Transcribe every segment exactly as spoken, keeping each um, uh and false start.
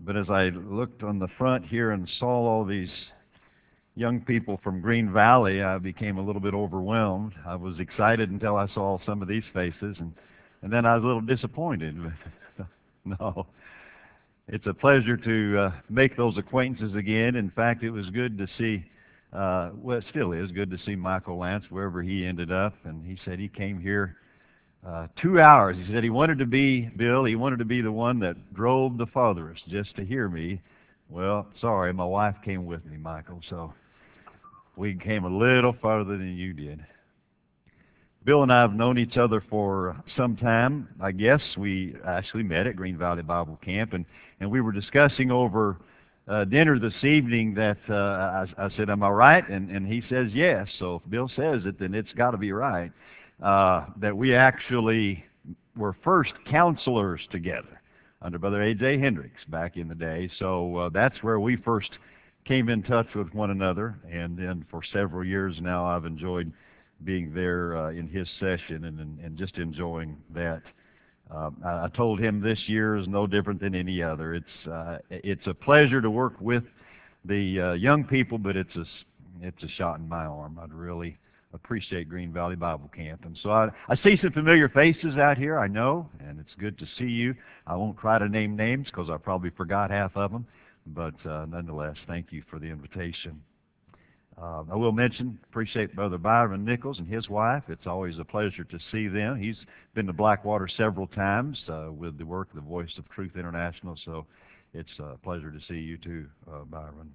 But as I looked on the front here and saw all these young people from Green Valley, I became a little bit overwhelmed. I was excited until I saw some of these faces, and, and then I was a little disappointed. But no, it's a pleasure to uh, make those acquaintances again. In fact, it was good to see, uh, well, it still is good to see Michael Lance wherever he ended up. And he said he came here uh, two hours. He said he wanted to be, Bill, he wanted to be the one that drove the farthest just to hear me. Well, sorry, my wife came with me, Michael, so we came a little farther than you did. Bill and I have known each other for some time. I guess we actually met at Green Valley Bible Camp, and, and we were discussing over uh, dinner this evening that uh, I, I said, am I right? And, and he says yes. So if Bill says it, then it's got to be right. Uh, that we actually were first counselors together under Brother A J Hendricks back in the day. So uh, that's where we first came in touch with one another, and then for several years now I've enjoyed being there uh, in his session and, and, and just enjoying that. Uh, I, I told him this year is no different than any other. It's uh, it's a pleasure to work with the uh, young people, but it's a, it's a shot in my arm. I'd really appreciate Green Valley Bible Camp. And so I, I see some familiar faces out here, I know, and it's good to see you. I won't try to name names because I probably forgot half of them. But uh, nonetheless, thank you for the invitation. Uh, I will mention, appreciate Brother Byron Nichols and his wife. It's always a pleasure to see them. He's been to Blackwater several times uh, with the work of the Voice of Truth International, so it's a pleasure to see you too, uh, Byron.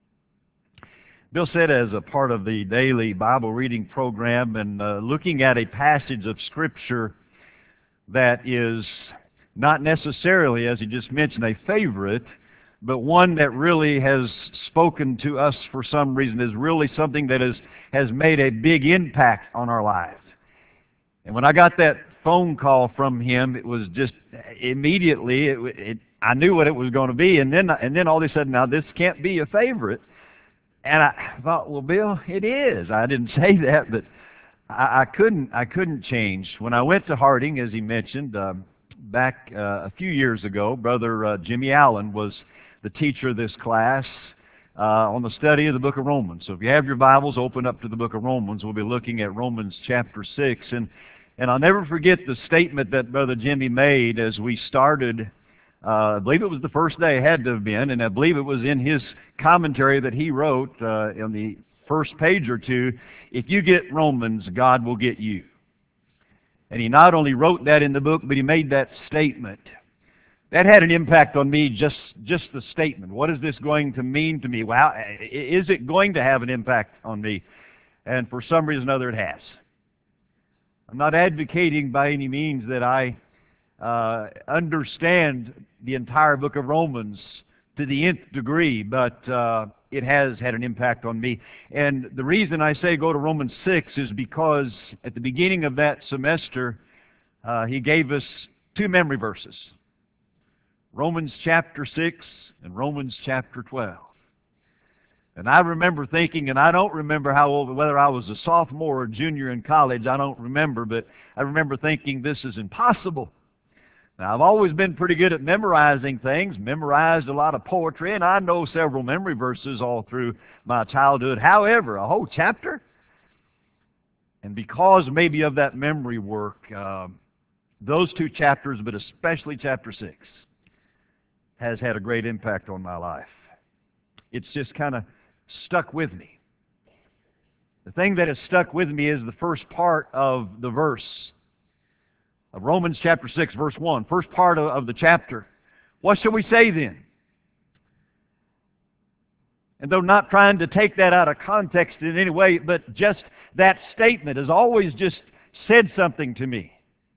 Bill said as a part of the daily Bible reading program and uh, looking at a passage of Scripture that is not necessarily, as he just mentioned, a favorite, but one that really has spoken to us for some reason, is really something that is, has made a big impact on our lives. And when I got that phone call from him, it was just immediately, it, it, I knew what it was going to be, and then, and then all of a sudden, now this can't be a favorite. And I thought, well, Bill, it is. I didn't say that, but I, I couldn't, I couldn't change. When I went to Harding, as he mentioned, um, back uh, a few years ago, Brother uh, Jimmy Allen was the teacher of this class uh, on the study of the book of Romans. So if you have your Bibles, open up to the book of Romans. We'll be looking at Romans chapter six. And, and I'll never forget the statement that Brother Jimmy made as we started. Uh, I believe it was the first day, it had to have been, and I believe it was in his commentary that he wrote uh, in the first page or two, if you get Romans, God will get you. And he not only wrote that in the book, but he made that statement. That had an impact on me, just, just the statement. What is this going to mean to me? Well, is it going to have an impact on me? And for some reason or other, it has. I'm not advocating by any means that I uh, understand the entire book of Romans to the nth degree, but uh, it has had an impact on me. And the reason I say go to Romans six is because at the beginning of that semester, uh, he gave us two memory verses. Romans chapter six and Romans chapter twelve. And I remember thinking, and I don't remember how old, whether I was a sophomore or junior in college, I don't remember, but I remember thinking this is impossible. Now, I've always been pretty good at memorizing things, memorized a lot of poetry, and I know several memory verses all through my childhood. However, a whole chapter? And because maybe of that memory work, uh, those two chapters, but especially chapter six, has had a great impact on my life. It's just kind of stuck with me. The thing that has stuck with me is the first part of the verse of Romans chapter six, verse one. First part of, of the chapter. What shall we say then? And though not trying to take that out of context in any way, but just that statement has always just said something to me.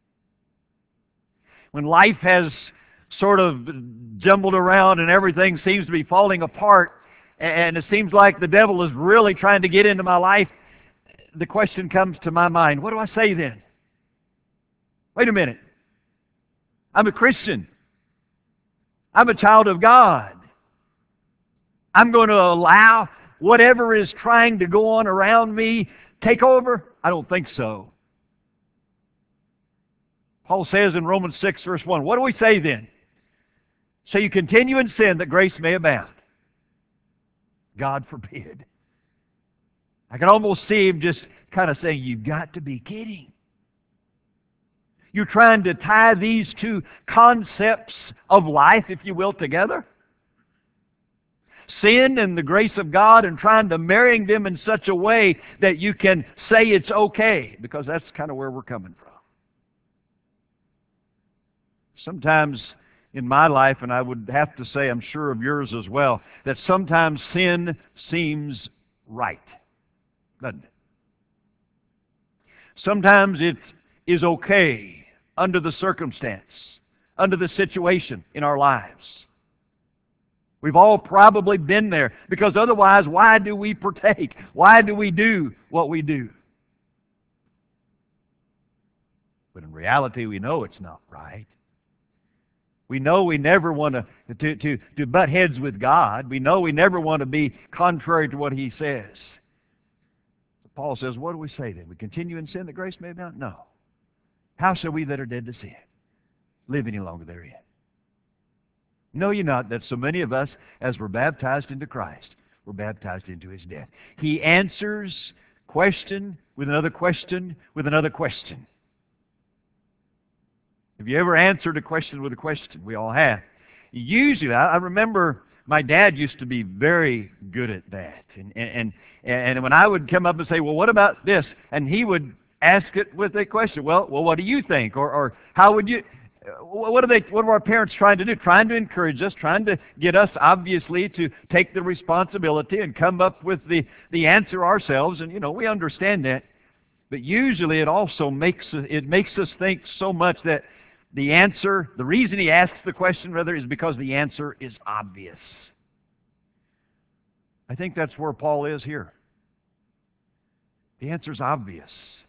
When life has sort of jumbled around and everything seems to be falling apart, and it seems like the devil is really trying to get into my life, the question comes to my mind, what do I say then? Wait a minute. I'm a Christian. I'm a child of God. I'm going to allow whatever is trying to go on around me take over? I don't think so. Paul says in Romans six, verse one, what do we say then? So you continue in sin that grace may abound. God forbid. I can almost see him just kind of saying, you've got to be kidding. You're trying to tie these two concepts of life, if you will, together. Sin and the grace of God, and trying to marrying them in such a way that you can say it's okay, because that's kind of where we're coming from. Sometimes in my life, and I would have to say I'm sure of yours as well, that sometimes sin seems right, doesn't it? Sometimes it is okay under the circumstance, under the situation in our lives. We've all probably been there, because otherwise, why do we partake? Why do we do what we do? But in reality, we know it's not right. We know we never want to, to, to, to butt heads with God. We know we never want to be contrary to what He says. Paul says, what do we say then? We continue in sin that grace may abound? No. How shall we that are dead to sin live any longer therein? Know ye not that so many of us, as were baptized into Christ, were baptized into His death? He answers question with another question with another question. Have you ever answered a question with a question? We all have. Usually, I remember my dad used to be very good at that. And, and, and when I would come up and say, well, what about this? And he would ask it with a question. Well, well, what do you think? Or, or how would you... What are they? What are our parents trying to do? Trying to encourage us, trying to get us, obviously, to take the responsibility and come up with the, the answer ourselves. And, you know, we understand that. But usually it also makes, it makes us think so much that the answer, the reason he asks the question, rather, is because the answer is obvious. I think that's where Paul is here. The answer's obvious.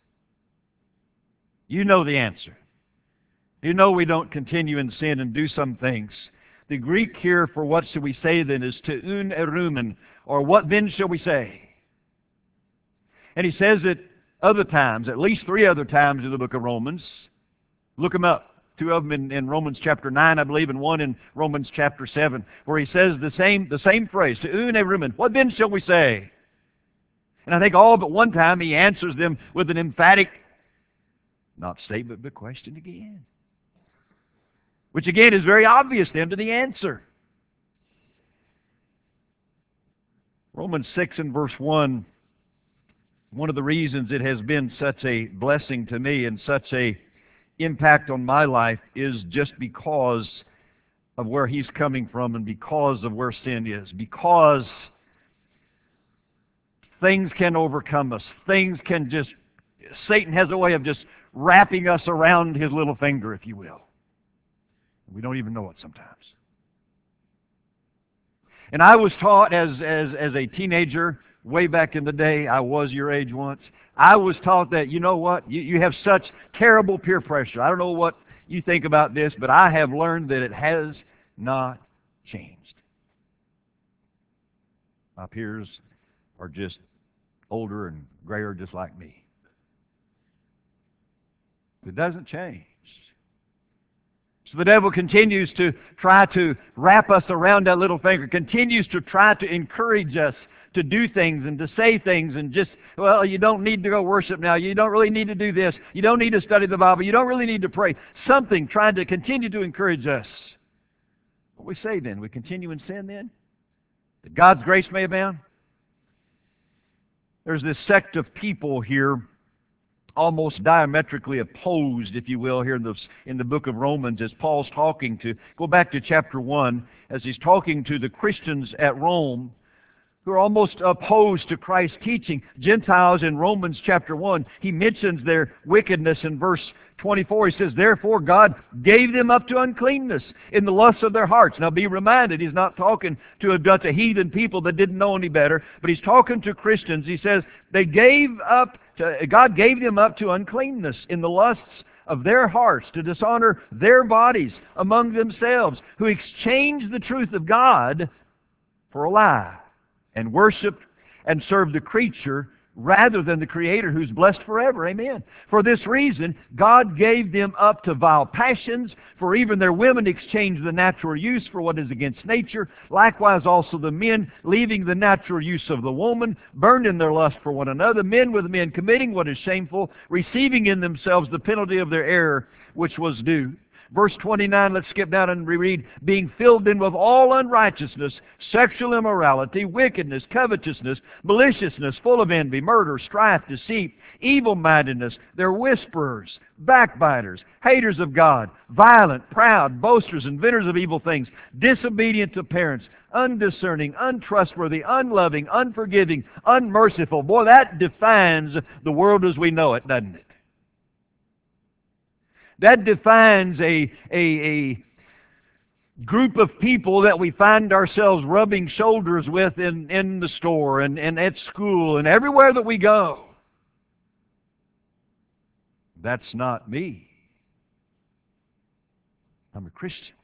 You know the answer. You know we don't continue in sin and do some things. The Greek here for what shall we say then is teun erumen, or what then shall we say? And he says it other times, at least three other times in the book of Romans. Look them up. Two of them in, in Romans chapter nine, I believe, and one in Romans chapter seven, where he says the same, the same phrase, teun erumen, what then shall we say? And I think all but one time he answers them with an emphatic, not statement, but question again. Which again is very obvious then to the answer. Romans six and verse one, one of the reasons it has been such a blessing to me and such a impact on my life is just because of where he's coming from and because of where sin is. Because things can overcome us. Things can just, Satan has a way of just wrapping us around his little finger, if you will. We don't even know it sometimes. And I was taught as, as, as a teenager, way back in the day, I was your age once, I was taught that, you know what, you, you have such terrible peer pressure. I don't know what you think about this, but I have learned that it has not changed. My peers are just older and grayer just like me. It doesn't change. So the devil continues to try to wrap us around that little finger, continues to try to encourage us to do things and to say things and just, well, you don't need to go worship now. You don't really need to do this. You don't need to study the Bible. You don't really need to pray. Something trying to continue to encourage us. What we say then? We continue in sin then? That God's grace may abound? There's this sect of people here, almost diametrically opposed, if you will, here in the, in the book of Romans as Paul's talking to, go back to chapter one, as he's talking to the Christians at Rome who are almost opposed to Christ's teaching. Gentiles in Romans chapter one, he mentions their wickedness in verse twenty-four. He says, therefore God gave them up to uncleanness in the lusts of their hearts. Now be reminded, he's not talking to a bunch of heathen people that didn't know any better, but he's talking to Christians. He says, they gave up to, God gave them up to uncleanness in the lusts of their hearts, to dishonor their bodies among themselves, who exchanged the truth of God for a lie, and worshiped and served the creature rather than the Creator who's blessed forever. Amen. For this reason, God gave them up to vile passions, for even their women exchanged the natural use for what is against nature. Likewise also the men, leaving the natural use of the woman, burned in their lust for one another, men with men, committing what is shameful, receiving in themselves the penalty of their error, which was due. Verse twenty-nine, let's skip down and reread. Being filled in with all unrighteousness, sexual immorality, wickedness, covetousness, maliciousness, full of envy, murder, strife, deceit, evil-mindedness. They're whisperers, backbiters, haters of God, violent, proud, boasters, inventors of evil things, disobedient to parents, undiscerning, untrustworthy, unloving, unforgiving, unmerciful. Boy, that defines the world as we know it, doesn't it? That defines a, a, a group of people that we find ourselves rubbing shoulders with in, in the store and, and at school and everywhere that we go. That's not me. I'm a Christian.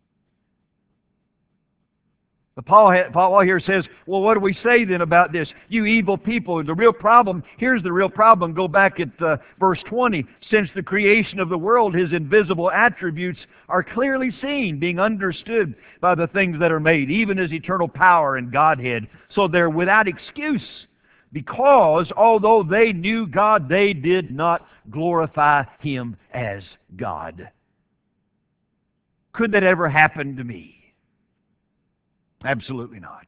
But Paul, Paul here says, well, what do we say then about this? You evil people. The real problem, here's the real problem. Go back at uh, verse twenty. Since the creation of the world, His invisible attributes are clearly seen, being understood by the things that are made, even His eternal power and Godhead. So they're without excuse, because although they knew God, they did not glorify Him as God. Could that ever happen to me? Absolutely not.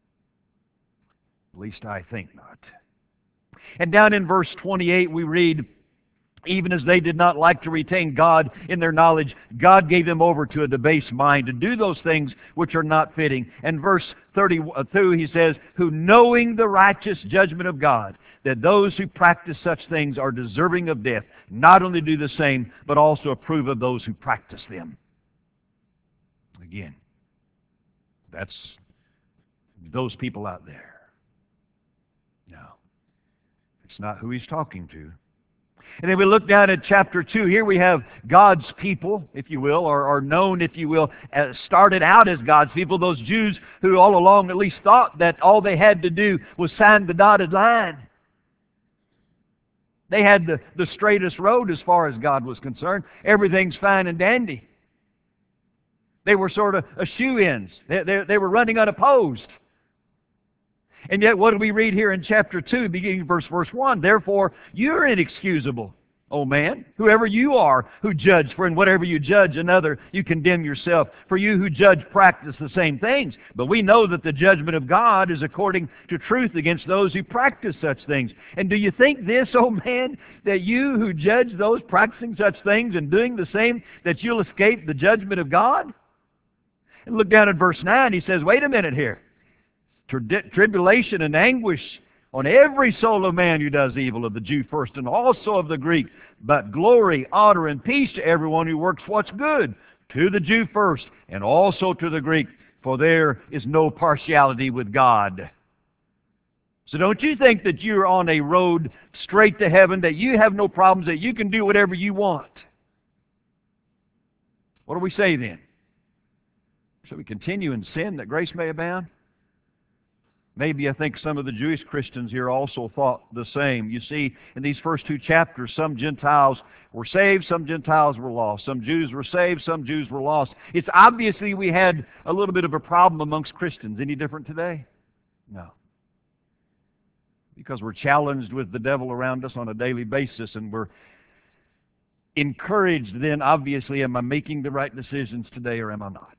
At least I think not. And down in verse twenty-eight we read, even as they did not like to retain God in their knowledge, God gave them over to a debased mind to do those things which are not fitting. And verse thirty-two he says, who knowing the righteous judgment of God, that those who practice such things are deserving of death, not only do the same, but also approve of those who practice them. Again, that's those people out there. No, it's not who he's talking to. And then we look down at chapter two. Here we have God's people, if you will, or, or known, if you will, as started out as God's people, those Jews who all along at least thought that all they had to do was sign the dotted line. They had the, the straightest road as far as God was concerned. Everything's fine and dandy. They were sort of a shoe-ins. They, they, they were running unopposed. And yet, what do we read here in chapter two, beginning verse, verse one? Therefore, you're inexcusable, O man, whoever you are who judge, for in whatever you judge another, you condemn yourself. For you who judge practice the same things. But we know that the judgment of God is according to truth against those who practice such things. And do you think this, O man, that you who judge those practicing such things and doing the same, that you'll escape the judgment of God? And look down at verse nine, he says, wait a minute here. Tribulation and anguish on every soul of man who does evil, of the Jew first and also of the Greek. But glory, honor, and peace to everyone who works what's good, to the Jew first and also to the Greek. For there is no partiality with God. So don't you think that you're on a road straight to heaven, that you have no problems, that you can do whatever you want. What do we say then? Shall we continue in sin that grace may abound? Maybe I think some of the Jewish Christians here also thought the same. You see, in these first two chapters, some Gentiles were saved, some Gentiles were lost. Some Jews were saved, some Jews were lost. It's obviously we had a little bit of a problem amongst Christians. Any different today? No. Because we're challenged with the devil around us on a daily basis, and we're encouraged then, obviously, am I making the right decisions today or am I not?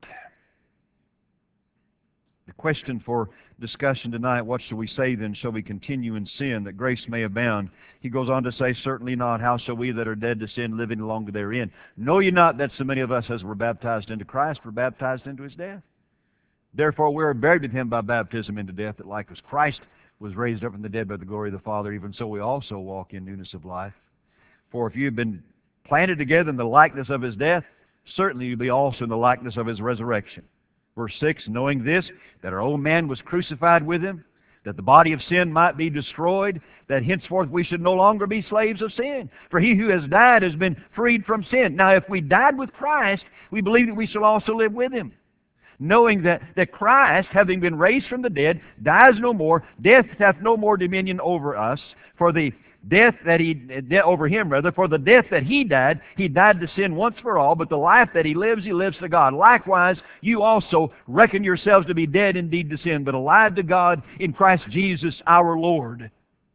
The question for discussion tonight, what shall we say then? Shall we continue in sin that grace may abound? He goes on to say, certainly not. How shall we that are dead to sin live any longer therein? Know ye not that so many of us as were baptized into Christ were baptized into His death? Therefore we are buried with Him by baptism into death, that like as Christ was raised up from the dead by the glory of the Father, even so we also walk in newness of life. For if you have been planted together in the likeness of His death, certainly you'll be also in the likeness of His resurrection. Verse six, knowing this, that our old man was crucified with Him, that the body of sin might be destroyed, that henceforth we should no longer be slaves of sin. For he who has died has been freed from sin. Now if we died with Christ, we believe that we shall also live with Him. knowing that, that Christ, having been raised from the dead, dies no more, death hath no more dominion over us, for the death that he, over him rather, for the death that he died, he died to sin once for all, but the life that he lives, he lives to God. Likewise, you also reckon yourselves to be dead indeed to sin, but alive to God in Christ Jesus our Lord.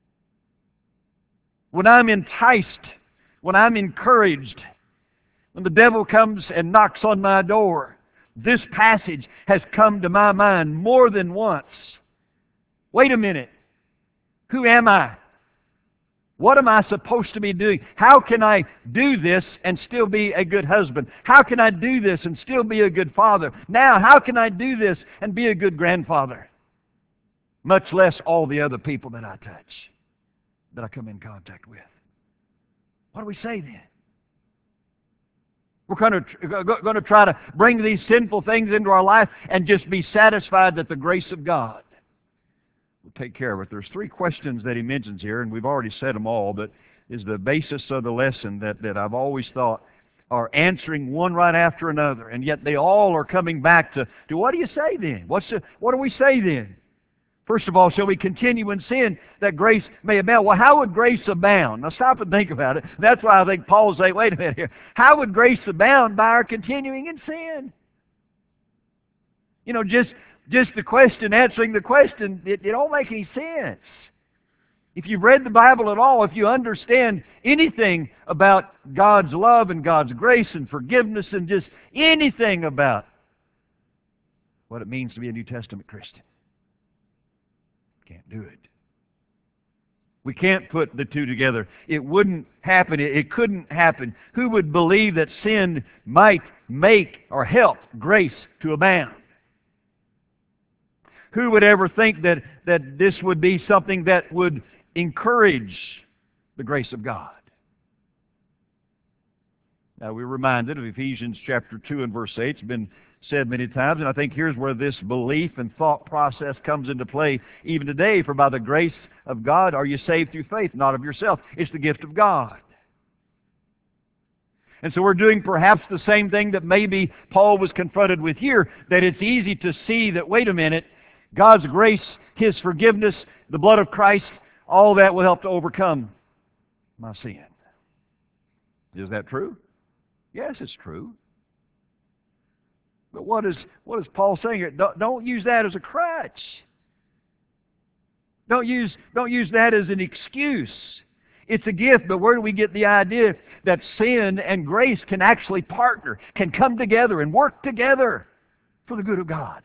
When I'm enticed, when I'm encouraged, when the devil comes and knocks on my door, this passage has come to my mind more than once. Wait a minute. Who am I? What am I supposed to be doing? How can I do this and still be a good husband? How can I do this and still be a good father? Now, how can I do this and be a good grandfather? Much less all the other people that I touch, that I come in contact with. What do we say then? We're going to, going to try to bring these sinful things into our life and just be satisfied that the grace of God will take care of it. There's three questions that he mentions here, and we've already said them all, but is the basis of the lesson that, that I've always thought are answering one right after another, and yet they all are coming back to, to what do you say then? What's the, what do we say then? First of all, shall we continue in sin that grace may abound? Well, how would grace abound? Now stop and think about it. That's why I think Paul say, wait a minute here. How would grace abound? By our continuing in sin. You know, just just the question, answering the question, it, it don't make any sense. If you've read the Bible at all, if you understand anything about God's love and God's grace and forgiveness and just anything about what it means to be a New Testament Christian, can't do it. We can't put the two together. It wouldn't happen. It, it couldn't happen. Who would believe that sin might make or help grace to abound? Who would ever think that, that this would be something that would encourage the grace of God? Now we're reminded of Ephesians chapter two and verse eight. It's been said many times, and I think here's where this belief and thought process comes into play even today. For by the grace of God are you saved through faith, not of yourself. It's the gift of God. And so we're doing perhaps the same thing that maybe Paul was confronted with here, that it's easy to see that, wait a minute, God's grace, His forgiveness, the blood of Christ, all that will help to overcome my sin. Is that true? Yes, it's true. But what is, what is Paul saying here? Don't, don't use that as a crutch. Don't use, don't use that as an excuse. It's a gift, but where do we get the idea that sin and grace can actually partner, can come together and work together for the good of God?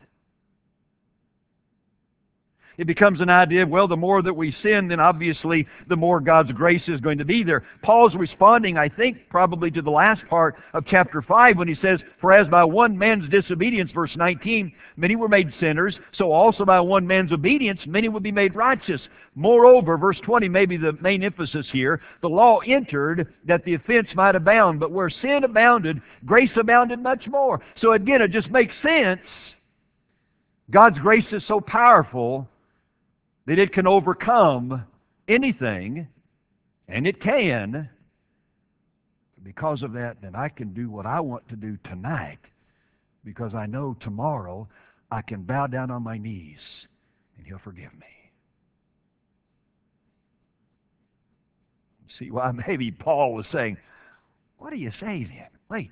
It becomes an idea of, well, the more that we sin, then obviously the more God's grace is going to be there. Paul's responding, I think, probably to the last part of chapter five when he says, for as by one man's disobedience, verse nineteen, many were made sinners, so also by one man's obedience, many will be made righteous. Moreover, verse twenty may be the main emphasis here, the law entered that the offense might abound, but where sin abounded, grace abounded much more. So again, it just makes sense. God's grace is so powerful that it can overcome anything, and it can. Because of that, then I can do what I want to do tonight, because I know tomorrow I can bow down on my knees and He'll forgive me. See why maybe Paul was saying, what do you say then? Wait.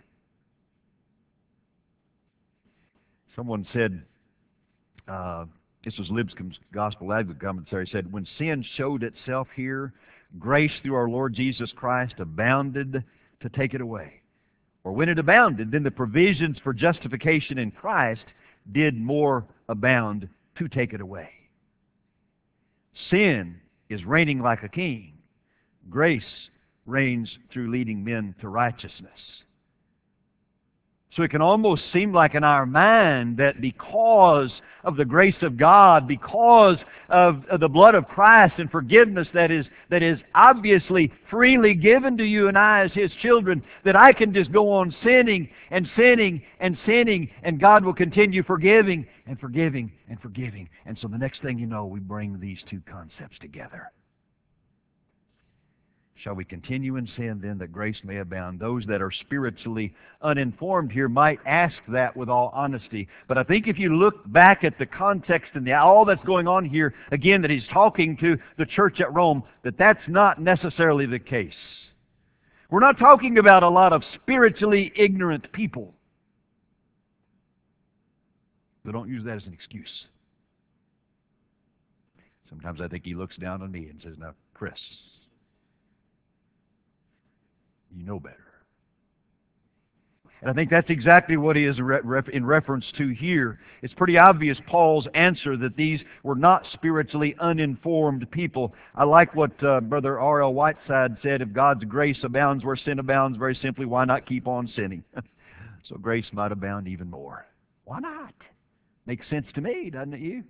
Someone said, uh, this was Lipscomb's Gospel Advocate commentary, said, when sin showed itself here, grace through our Lord Jesus Christ abounded to take it away. Or when it abounded, then the provisions for justification in Christ did more abound to take it away. Sin is reigning like a king. Grace reigns through leading men to righteousness. So it can almost seem like in our mind that because of the grace of God, because of, of the blood of Christ and forgiveness that is, that is obviously freely given to you and I as His children, that I can just go on sinning and sinning and sinning, and God will continue forgiving and forgiving and forgiving. And so the next thing you know, we bring these two concepts together. Shall we continue in sin then that grace may abound? Those that are spiritually uninformed here might ask that with all honesty. But I think if you look back at the context and the, all that's going on here, again, that he's talking to the church at Rome, that that's not necessarily the case. We're not talking about a lot of spiritually ignorant people. So don't use that as an excuse. Sometimes I think he looks down on me and says, now, Chris, you know better. And I think that's exactly what he is in reference to here. It's pretty obvious, Paul's answer, that these were not spiritually uninformed people. I like what uh, Brother R L Whiteside said, if God's grace abounds where sin abounds, very simply, why not keep on sinning? So grace might abound even more. Why not? Makes sense to me, doesn't it you?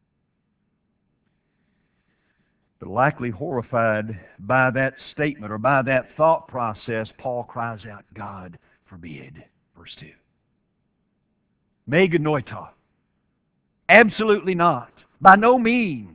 But likely horrified by that statement or by that thought process, Paul cries out, God forbid. Verse two. Meganoita. Absolutely not. By no means.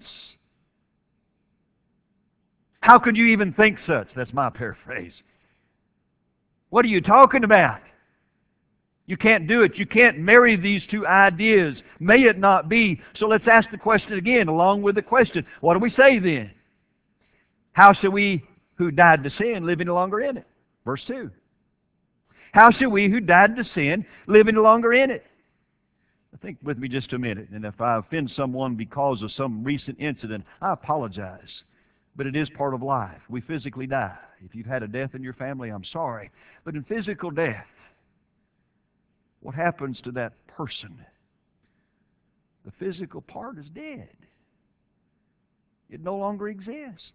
How could you even think such? That's my paraphrase. What are you talking about? You can't do it. You can't marry these two ideas. May it not be. So let's ask the question again, along with the question. What do we say then? How shall we who died to sin live any longer in it? Verse two. How shall we who died to sin live any longer in it? Think with me just a minute. And if I offend someone because of some recent incident, I apologize. But it is part of life. We physically die. If you've had a death in your family, I'm sorry. But in physical death, what happens to that person? The physical part is dead. It no longer exists.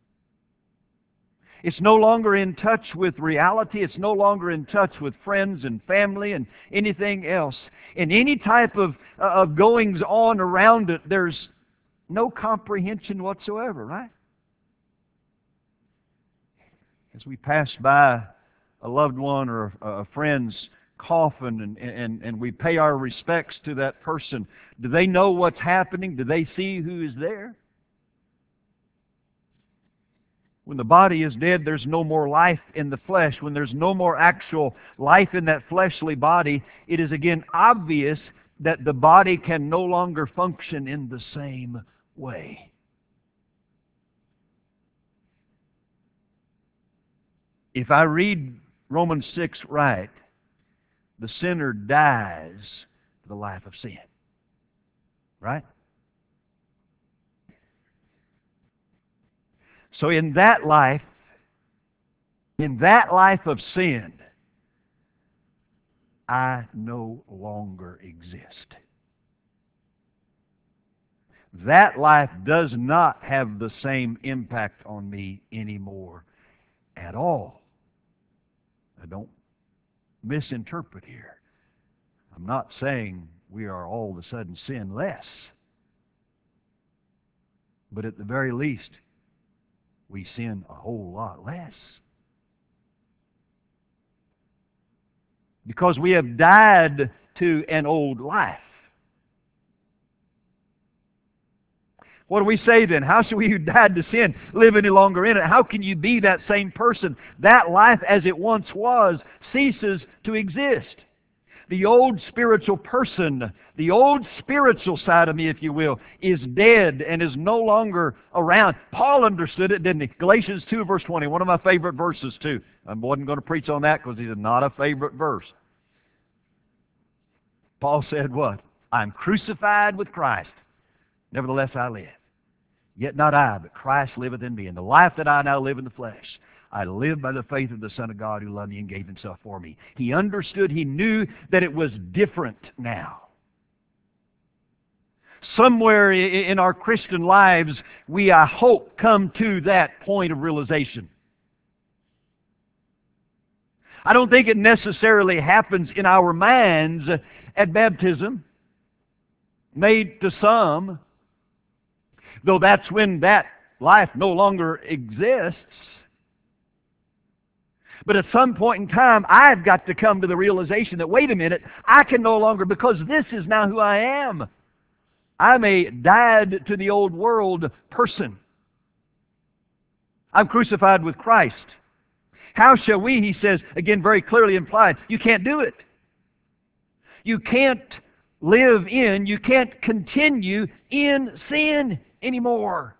It's no longer in touch with reality. It's no longer in touch with friends and family and anything else. In any type of, uh, of goings on around it, there's no comprehension whatsoever, right? As we pass by a loved one or a, a friend's coffin and, and, and we pay our respects to that person, do they know what's happening? Do they see who is there? When the body is dead, there's no more life in the flesh. When there's no more actual life in that fleshly body, it is again obvious that the body can no longer function in the same way. If I read Romans six right, the sinner dies to the life of sin. Right? So in that life, in that life of sin, I no longer exist. That life does not have the same impact on me anymore at all. I don't misinterpret here. I'm not saying we are all of a sudden sinless. But at the very least, we sin a whole lot less. Because we have died to an old life. What do we say then? How shall we who died to sin live any longer in it? How can you be that same person? That life as it once was ceases to exist. The old spiritual person, the old spiritual side of me, if you will, is dead and is no longer around. Paul understood it, didn't he? Galatians two, verse twenty, one of my favorite verses too. I wasn't going to preach on that because it's not a favorite verse. Paul said what? I'm crucified with Christ. Nevertheless I live. Yet not I, but Christ liveth in me. And the life that I now live in the flesh, I live by the faith of the Son of God who loved me and gave Himself for me. He understood, he knew that it was different now. Somewhere in our Christian lives, we, I hope, come to that point of realization. I don't think it necessarily happens in our minds at baptism. Made to some, though that's when that life no longer exists. But at some point in time, I've got to come to the realization that, wait a minute, I can no longer, because this is now who I am. I'm a died to the old world person. I'm crucified with Christ. How shall we, he says, again very clearly implied, you can't do it. You can't live in, you can't continue in sin anymore.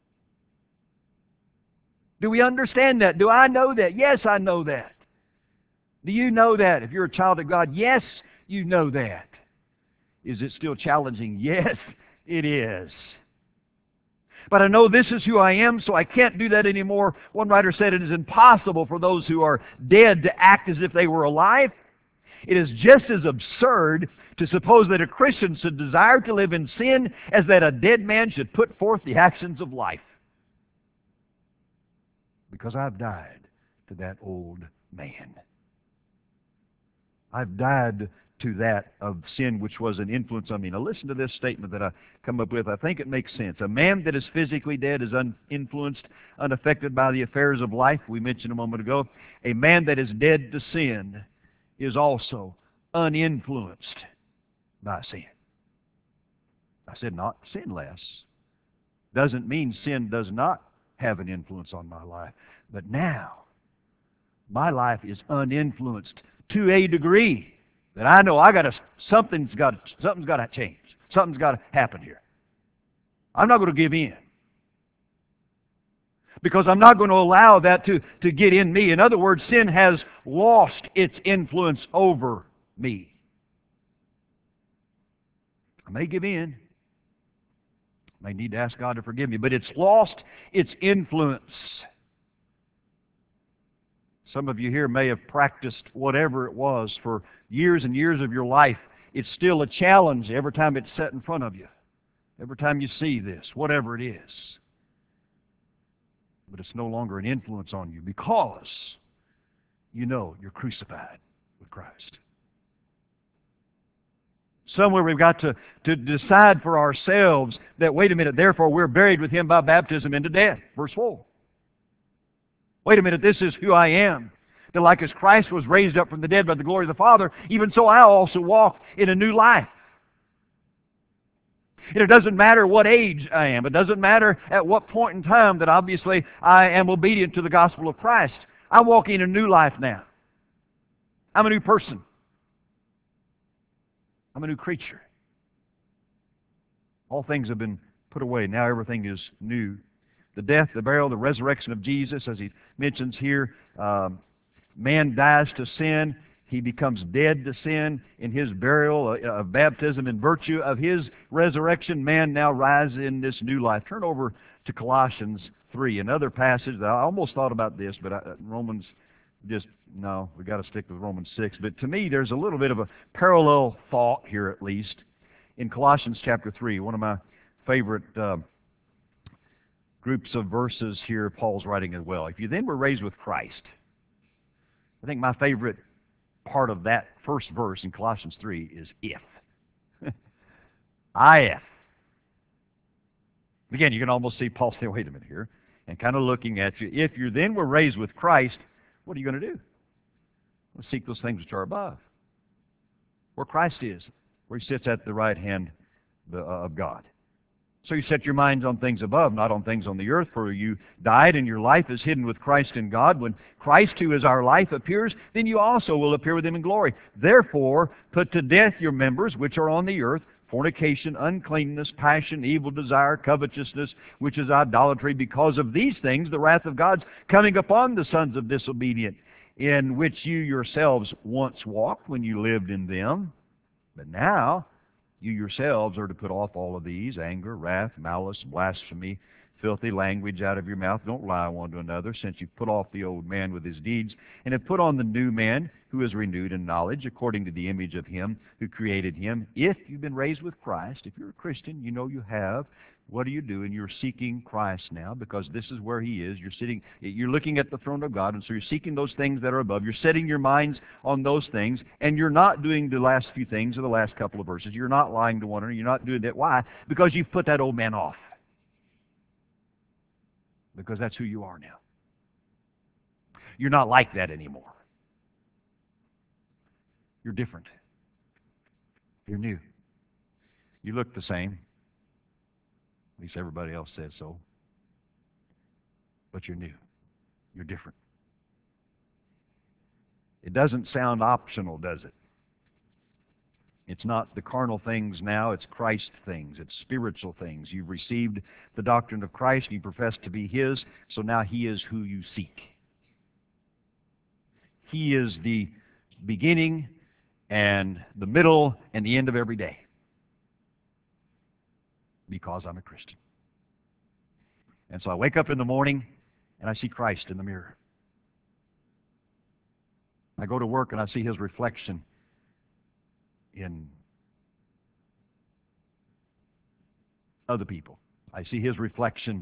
Do we understand that? Do I know that? Yes, I know that. Do you know that? If you're a child of God, yes, you know that. Is it still challenging? Yes, it is. But I know this is who I am, so I can't do that anymore. One writer said it is impossible for those who are dead to act as if they were alive. It is just as absurd to suppose that a Christian should desire to live in sin as that a dead man should put forth the actions of life. Because I've died to that old man. I've died to that of sin which was an influence on me. Now listen to this statement that I come up with. I think it makes sense. A man that is physically dead is uninfluenced, unaffected by the affairs of life, we mentioned a moment ago. A man that is dead to sin is also uninfluenced by sin. I said not sinless. Doesn't mean sin does not have an influence on my life. But now, my life is uninfluenced to a degree that I know I got to something's got something's got to change. Something's got to happen here. I'm not going to give in. Because I'm not going to allow that to, to get in me. In other words, sin has lost its influence over me. I may give in. I may need to ask God to forgive me. But it's lost its influence. Some of you here may have practiced whatever it was for years and years of your life. It's still a challenge every time it's set in front of you. Every time you see this, whatever it is. But it's no longer an influence on you because you know you're crucified with Christ. Somewhere we've got to, to decide for ourselves that, wait a minute, therefore we're buried with Him by baptism into death. Verse four. Wait a minute, this is who I am. That like as Christ was raised up from the dead by the glory of the Father, even so I also walk in a new life. And it doesn't matter what age I am. It doesn't matter at what point in time that obviously I am obedient to the gospel of Christ. I walk in a new life now. I'm a new person. I'm a new creature. All things have been put away. Now everything is new. The death, the burial, the resurrection of Jesus, as he mentions here, um, man dies to sin. He becomes dead to sin in His burial uh, of baptism. In virtue of His resurrection, man now rises in this new life. Turn over to Colossians three, another passage that I almost thought about this, but I, Romans just, no, we've got to stick with Romans six. But to me, there's a little bit of a parallel thought here, at least, in Colossians chapter three, one of my favorite uh, groups of verses here Paul's writing as well. If you then were raised with Christ, I think my favorite part of that first verse in Colossians three is if. If. Again, you can almost see Paul say, wait a minute here, and kind of looking at you. If you then were raised with Christ, what are you going to do? Well, seek those things which are above, where Christ is, where He sits at the right hand of God. So you set your minds on things above, not on things on the earth, for you died and your life is hidden with Christ in God. When Christ, who is our life, appears, then you also will appear with Him in glory. Therefore, put to death your members which are on the earth, fornication, uncleanness, passion, evil desire, covetousness, which is idolatry. Because of these things, the wrath of God's coming upon the sons of disobedience, in which you yourselves once walked when you lived in them. But now you yourselves are to put off all of these: anger, wrath, malice, blasphemy, filthy language out of your mouth. Don't lie one to another, since you've put off the old man with his deeds, and have put on the new man, who is renewed in knowledge, according to the image of Him who created him. If you've been raised with Christ, if you're a Christian, you know you have. What are you doing? You're seeking Christ now, because this is where He is. You're sitting, you're looking at the throne of God, and so you're seeking those things that are above. You're setting your minds on those things, and you're not doing the last few things of the last couple of verses. You're not lying to one another. You're not doing that. Why? Because you've put that old man off. Because that's who you are now. You're not like that anymore. You're different. You're new. You look the same. At least everybody else says so. but you're new. You're different. It doesn't sound optional, does it? It's not the carnal things now, it's Christ things. It's spiritual things. You've received the doctrine of Christ, and you profess to be His, so now He is who you seek. He is the beginning and the middle and the end of every day. Because I'm a Christian. And so I wake up in the morning and I see Christ in the mirror. I go to work and I see His reflection in other people. I see His reflection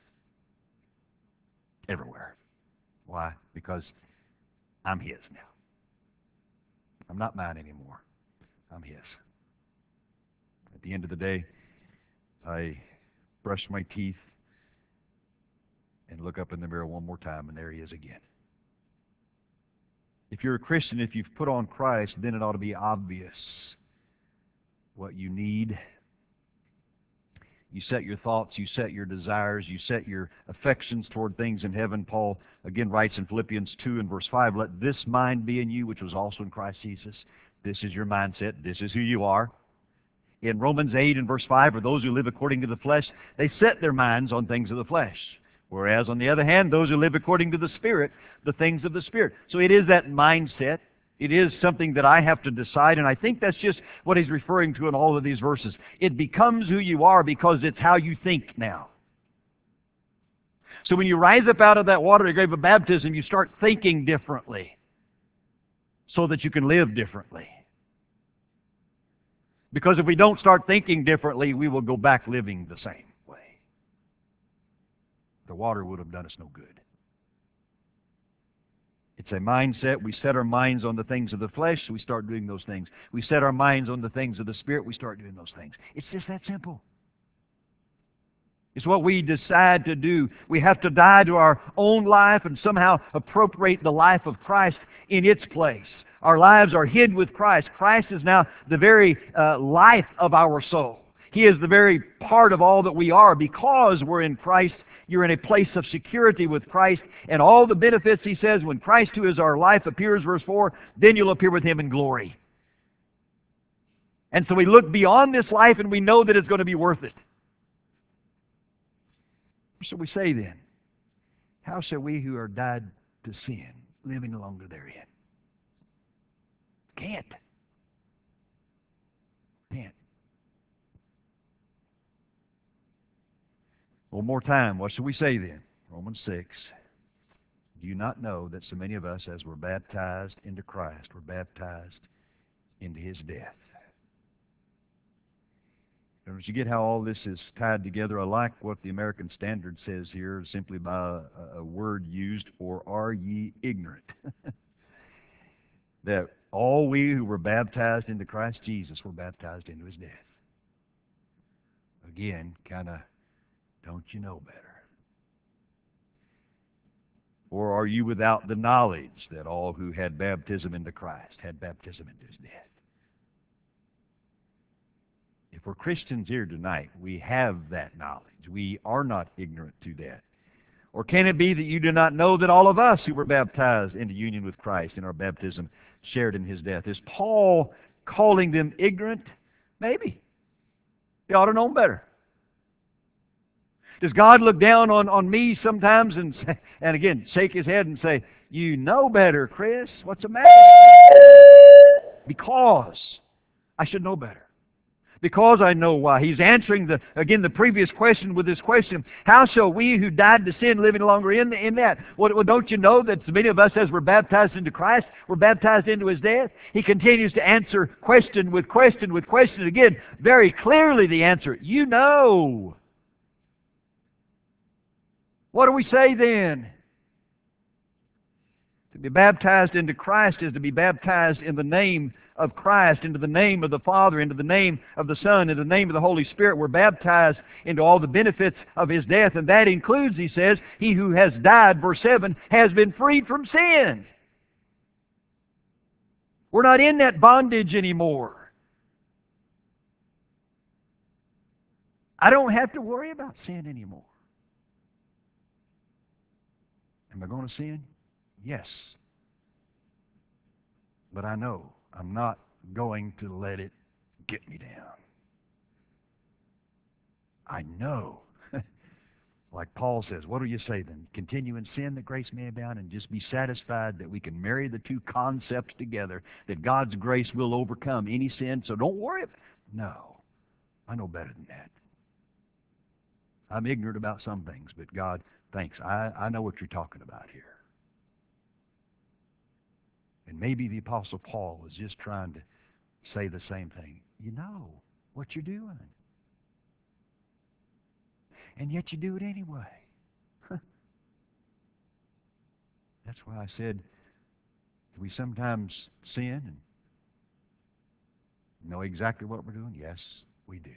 everywhere. Why? Because I'm His now. I'm not mine anymore. I'm His. At the end of the day, I brush my teeth and look up in the mirror one more time, and there He is again. If you're a Christian, if you've put on Christ, then it ought to be obvious what you need. You set your thoughts, you set your desires, you set your affections toward things in heaven. Paul again writes in Philippians two and verse five, let this mind be in you, which was also in Christ Jesus. This is your mindset. This is who you are. In Romans eight and verse five, for those who live according to the flesh, they set their minds on things of the flesh. Whereas, on the other hand, those who live according to the Spirit, the things of the Spirit. So it is that mindset. It is something that I have to decide, and I think that's just what he's referring to in all of these verses. It becomes who you are because it's how you think now. So when you rise up out of that watery grave of baptism, you start thinking differently so that you can live differently. Because if we don't start thinking differently, we will go back living the same way. The water would have done us no good. It's a mindset. We set our minds on the things of the flesh, so we start doing those things. We set our minds on the things of the Spirit, we start doing those things. It's just that simple. It's what we decide to do. We have to die to our own life and somehow appropriate the life of Christ in its place. Our lives are hid with Christ. Christ is now the very uh, life of our soul. He is the very part of all that we are. Because we're in Christ, you're in a place of security with Christ, and all the benefits, he says, when Christ, who is our life, appears, verse four, then you'll appear with Him in glory. And so we look beyond this life and we know that it's going to be worth it. What shall we say then? How shall we who are died to sin live any longer therein? Can't. Can't. One more time, what shall we say then? Romans six. Do you not know that so many of us, as were baptized into Christ, were baptized into His death? And you get how all this is tied together. I like what the American Standard says here, simply by a, a word used, or are ye ignorant? That all we who were baptized into Christ Jesus were baptized into His death. Again, kind of, don't you know better? Or are you without the knowledge that all who had baptism into Christ had baptism into His death? If we're Christians here tonight, we have that knowledge. We are not ignorant to that. Or can it be that you do not know that all of us who were baptized into union with Christ in our baptism shared in His death? Is Paul calling them ignorant? Maybe. They ought to know better. Does God look down on, on me sometimes and say, and again, shake His head and say, you know better, Chris. What's the matter? Because I should know better. Because I know why. He's answering, the again, the previous question with this question. How shall we who died to sin live any longer in, in that? Well, don't you know that so many of us, as we're baptized into Christ, we're baptized into His death? He continues to answer question with question with question. Again, very clearly the answer. You know. What do we say then? To be baptized into Christ is to be baptized in the name of Christ, into the name of the Father, into the name of the Son, into the name of the Holy Spirit. We're baptized into all the benefits of His death, and that includes, he says, he who has died, verse seven, has been freed from sin. We're not in that bondage anymore. I don't have to worry about sin anymore. Am I going to sin? Yes. But I know I'm not going to let it get me down. I know. Like Paul says, what do you say then? Continue in sin that grace may abound, and just be satisfied that we can marry the two concepts together, that God's grace will overcome any sin, so don't worry. No, I know better than that. I'm ignorant about some things, but God, thanks. I, I know what you're talking about here. And maybe the Apostle Paul was just trying to say the same thing. You know what you're doing. And yet you do it anyway. That's why I said we sometimes sin and know exactly what we're doing. Yes, we do.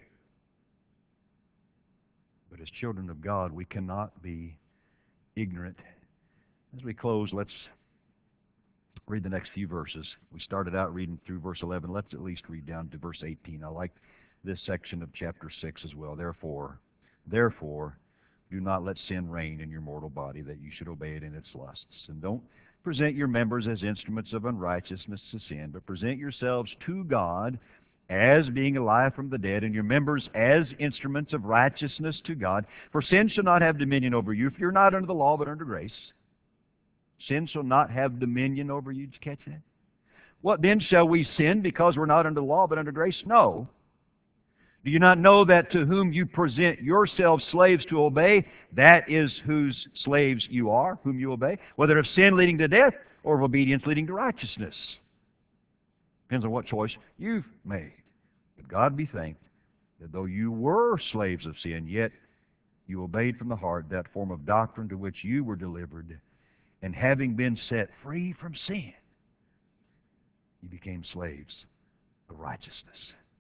But as children of God, we cannot be ignorant. As we close, let's read the next few verses. We started out reading through verse eleven. Let's at least read down to verse eighteen. I like this section of chapter six as well. Therefore, therefore, do not let sin reign in your mortal body, that you should obey it in its lusts. And don't present your members as instruments of unrighteousness to sin, but present yourselves to God as being alive from the dead, and your members as instruments of righteousness to God. For sin shall not have dominion over you, if you're not under the law, but under grace. Sin shall not have dominion over you. Did you catch that? What then, shall we sin because we're not under the law, but under grace? No. Do you not know that to whom you present yourselves slaves to obey, that is whose slaves you are, whom you obey, whether of sin leading to death or of obedience leading to righteousness? Depends on what choice you've made. But God be thanked that though you were slaves of sin, yet you obeyed from the heart that form of doctrine to which you were delivered, and having been set free from sin, you became slaves of righteousness.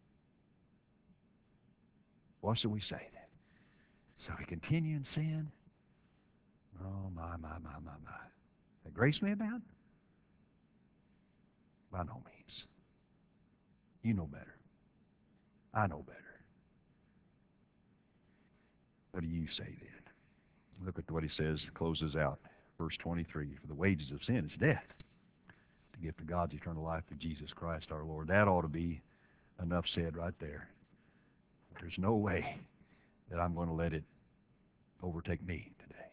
What shall we say then? Shall we continue in sin? Oh, my, my, my, my, my. That grace may abound? By no means. You know better. I know better. What do you say then? Look at what he says, closes out. Verse twenty-three, for the wages of sin is death. The gift of God's eternal life through Jesus Christ our Lord. That ought to be enough said right there. There's no way that I'm going to let it overtake me today.